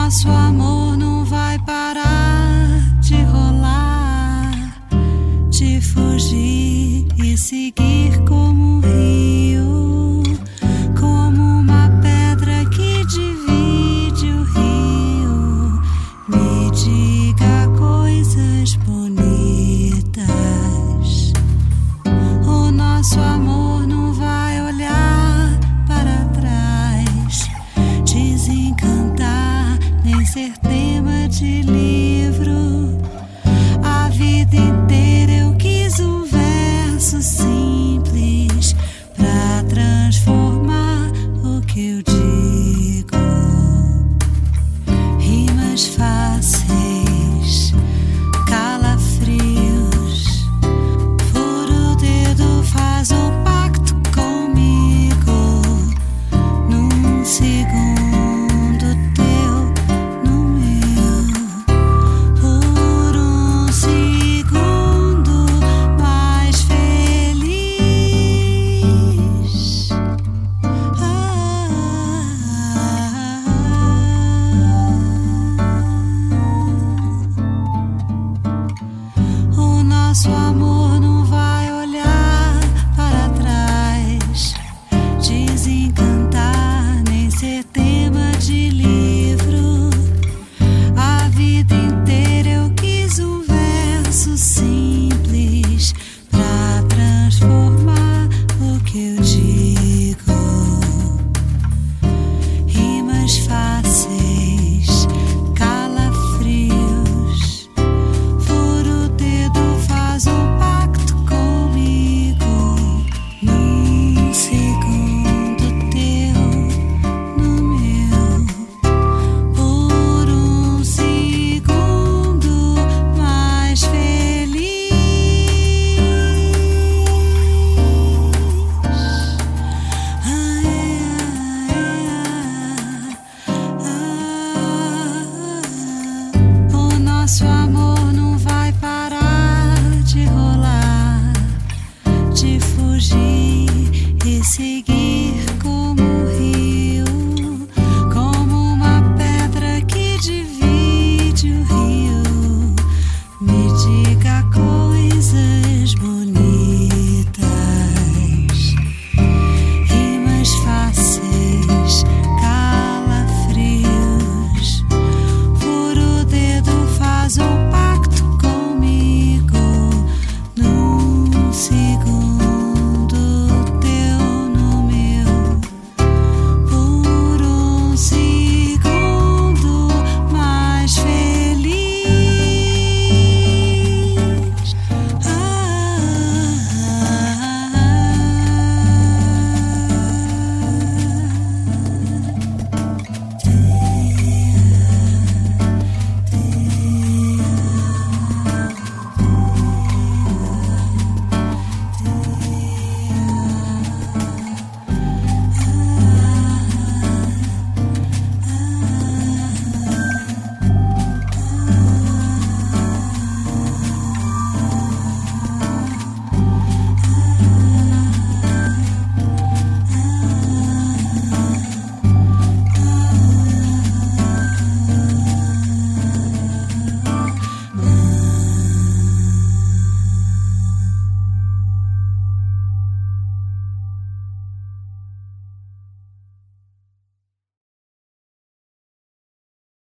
nosso amor não vai parar de rolar, de fugir e seguir como um rio, como uma pedra que divide o rio. Me diga coisas bonitas. O nosso amor não vai olhar para trás, desencantar, nem ser tema de livro. A vida inteira eu quis um verso simples pra transformar o que eu digo. Rimas fáceis, calafrios. Fura o dedo, faz um pacto comigo. Num segundo